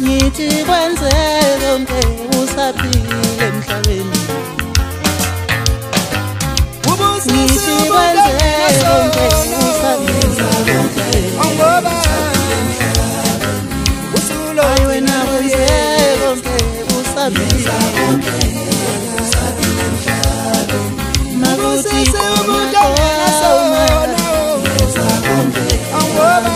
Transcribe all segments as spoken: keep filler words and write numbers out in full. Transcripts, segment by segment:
ngithi kwenzeke konke usaphile emhlabeni ngithi kwenzeke konke usaphile ngoba ayi wena kwenzeke konke usaphile makuthi umuntu ongasona ngoba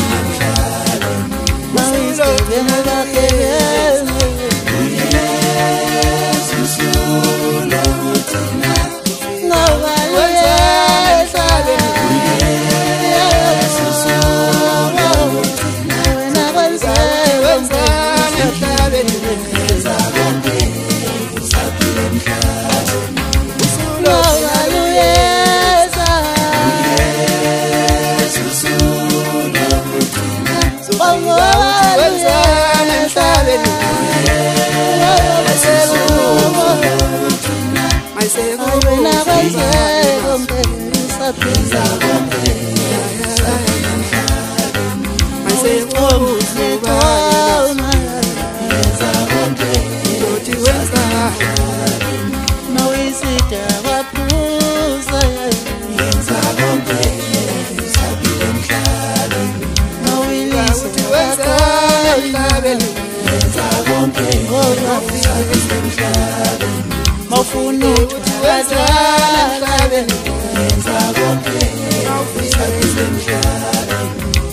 mawufuna ukuthi wenzani yenza konke usaphile emhlabeni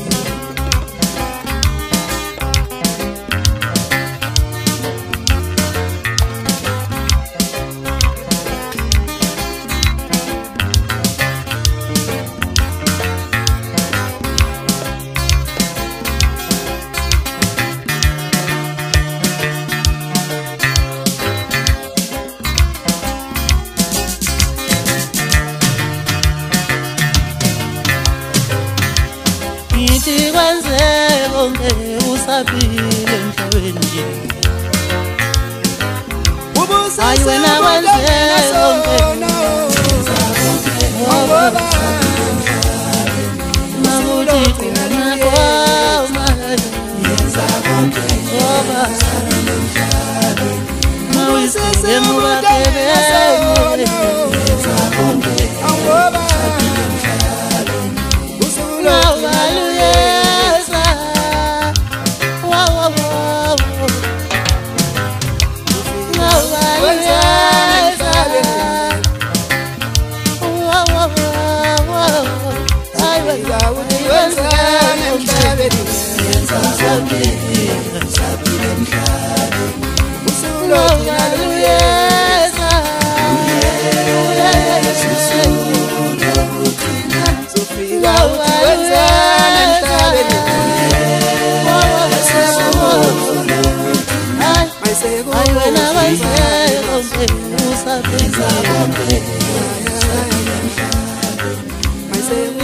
ngithi kwenzeke konke usaphile emhlabeni ayi wena kwenzeke konke ngoba makuthi khona kwama yenza konke ngoba mawisize mubakebe yenza konke ngoba I say